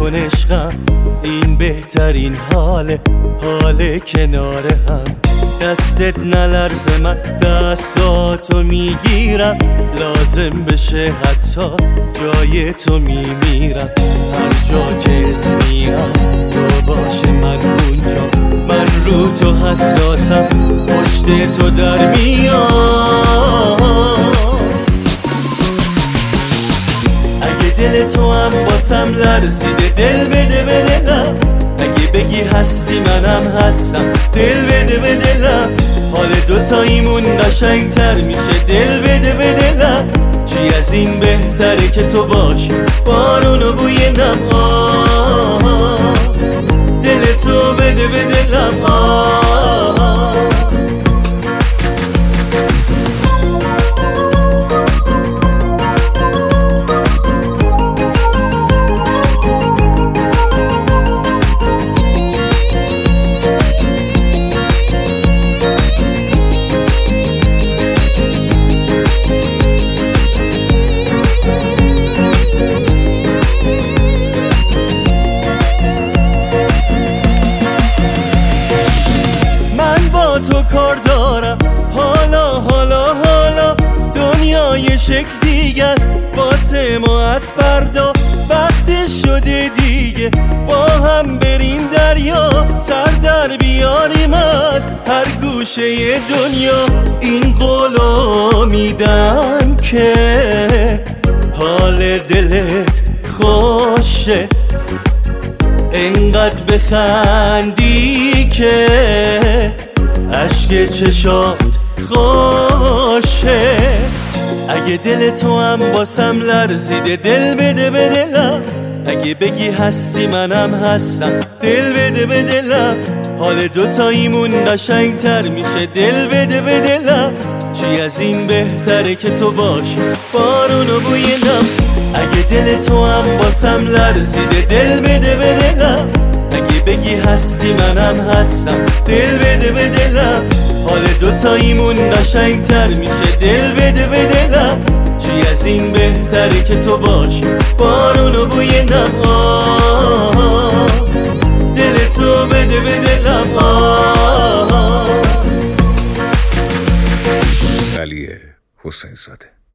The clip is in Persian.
نکن عشقم، این بهترین حال کنار هم. دستت نلرزه من دستاتو میگیرم، لازم بشه حتی جای تو میمیرم. هر جا که اسمی از تو باشه من اونجا، من رو تو حساسم، پشت تو در میام. اگه دل تو هم واسم لرزیده دل بده به دلم، اگه بگی هستی منم هستم دل بده به دلم. حال دوتاییمون قشنگتر میشه دل بده به دلم. چی از این بهتره که تو باشی بارون و بوی نم. دل تو بده به دلم. تو کار دارم حالا دنیای شکل دیگه است واسه ما. از فردا وقت شده دیگه با هم بریم دریا، سر در بیاریم از هر گوشه دنیا. این قولو میدم که حال دلت خوشه، انقدر بخندی که اشک چشات خوشه. اگه دل تو هم واسم لرزیده دل بده به دلم، اگه بگی هستی منم هستم دل بده به دلم. حال دوتاییمون قشنگتر میشه دل بده به دلم. چی از این بهتره که تو باشی بارون و بوی نم. اگه دل تو هم واسم لرزیده دل بده به دلم، اگه بگی هستی منم هستم دل بده به دلم. حال دوتاییمون قشنگتر میشه دل بده به دلم. چی از این بهتره که تو باشی بارون و بوی نم. دل تو بده به دلم. علی حسین زاده.